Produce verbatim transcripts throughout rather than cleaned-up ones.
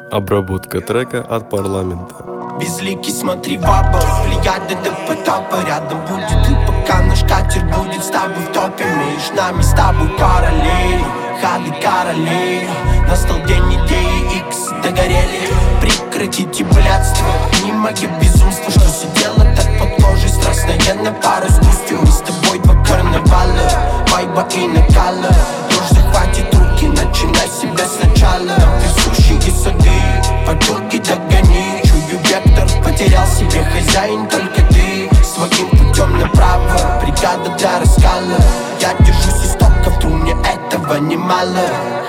Обработка трека от парламента. Безликий, смотри в оба, плеяды до потопа. Рядом будет ты, пока наш катер будет с тобой в топе. Между нами с тобой параллели, ходы королей. Настал день идеи, икс догорели. Прекратите блядство, не мои безумства. Что сидела так под кожей, страстная на пару с гостью. Мы с тобой два карнавала, вайба и накала. Ложь захватит руки, начинай себя сначала. Присущие сады, подруги догони. Чую вектор, потерял себе хозяин, только ты. Своим путем направо, бригада для раскала. Я держусь истоков, тру, мне этого немало.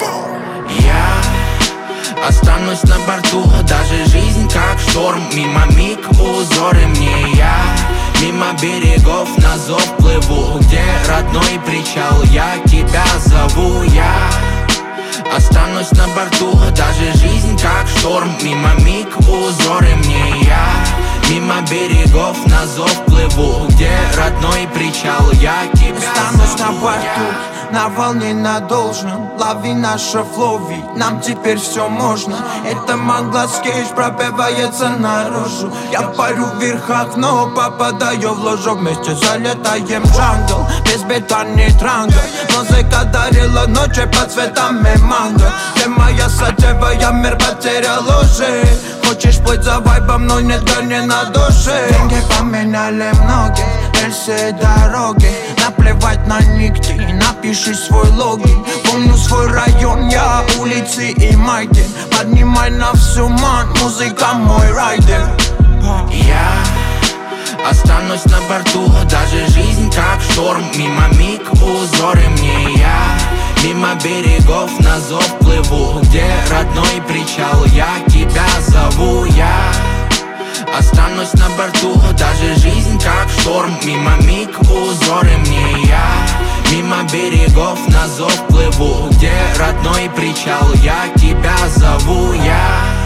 Я останусь на борту, даже жизнь как шторм. Мимо миг узоры мне я, мимо берегов на зов плыву. Где родной причал, я тебя зову. Я останусь на борту, даже жизнь как шторм. Мимо миг узоры мне я, мимо берегов на зов плыву. Где родной причал, я тебя останусь зову. на борту, на волне на должном. Лови наше флови, нам теперь все можно. Это Манглас Кейдж пробивается наружу. Я парю в верхах, но попадаю в ложу. Вместе залетаем в джангл, без бета не транга. Музыка дарила ночи под цветами манго. Ты моя сатева, я мир потерял уже. Хочешь плыть за вайбом, но нет горни на душе. Деньги поменяли многие, рельсы дороги. Наплевать на нигде, напиши свой логин. Помню свой район, я улицы и майки. Поднимай на всю ман, музыка мой райдер. Я останусь на борту, даже жизнь как шторм. Мимо миг узоры мне я, мимо берегов на зов плыву. Где родной причал, я тебя зову. Я останусь на борту, даже жизнь как шторм. Мимо миг узоры мне я, мимо берегов на зов плыву. Где родной причал, я тебя зову. Я